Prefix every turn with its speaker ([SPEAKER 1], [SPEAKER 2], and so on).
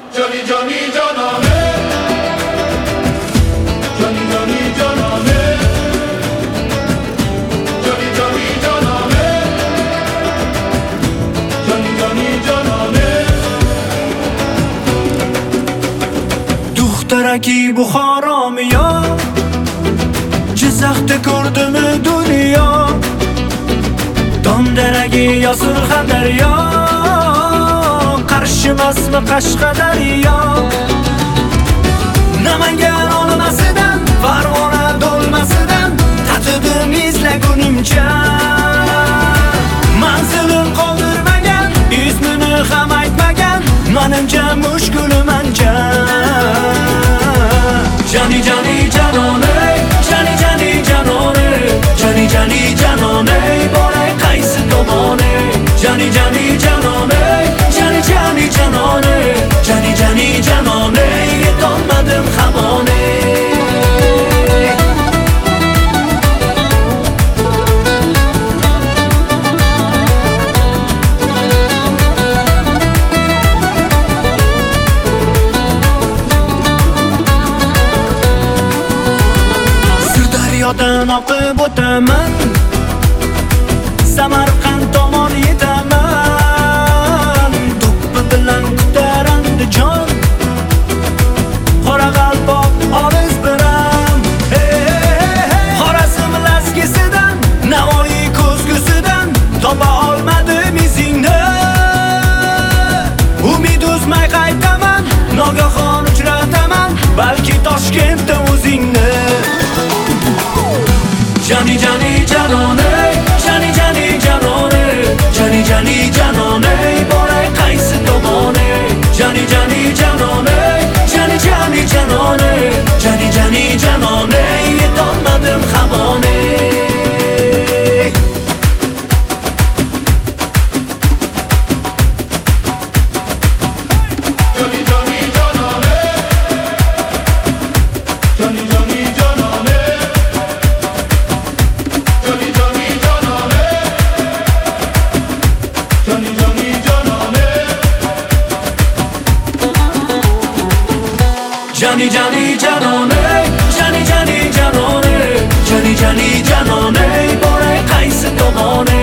[SPEAKER 1] جانی جانی جانانه جانی جانی جانانه جانی جانی جانانه جانی جانی جانانه
[SPEAKER 2] دخترکی بخارا میاد Jizzaxda ko'rdim dunyo Dondaragi yo Surxondaryo Qarshimasmi Qashqadaryo Namangan olmasidan Farg'ona do'lmasidan Tatidim izlagunimcha Manzilim qoldirmagan ismini ham aytmagan Menimcha mushkulim ancha Jani jani janone Jani jani janone Jani jani janone Boray qaysi tomone Jani jani janone Jani jani janone Jani jani janone Yetolmadim hamone Sirdaryodan oqib o'taman Samarqand tomon yetaman Do'ppi bilan kutar Andijon Qoraqalpoq olis biram Xorazm lazgisidan Navoiy ko'zgusidan Topa olmadim izingni Umid uzmay qaytaman Nogahon uchrataman Balki Toshkentda o'zingni Jani jani janone Jani jani janone Jani jani janone Boray qaysi tomone Jani jani janone Jani jani janone Jani jani janone Yetolmadim hamone
[SPEAKER 1] جانی جانی جانانه جانی جانی جانانه جانی جانی جانانه جانی جانی جانانه
[SPEAKER 2] Jani jani janone Jani jani janone Jani jani janone Boray qaysi tomone